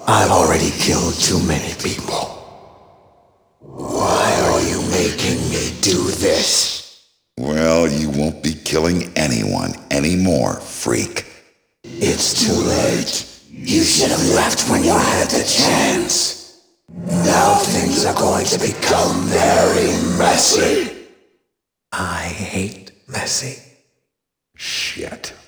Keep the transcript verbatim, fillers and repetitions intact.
I've already killed too many people. Why are you making me do this? Well, you won't be killing anyone anymore, freak. It's too late. You should have left when you had the chance. Now things are going to become very messy. I hate messy. Shit.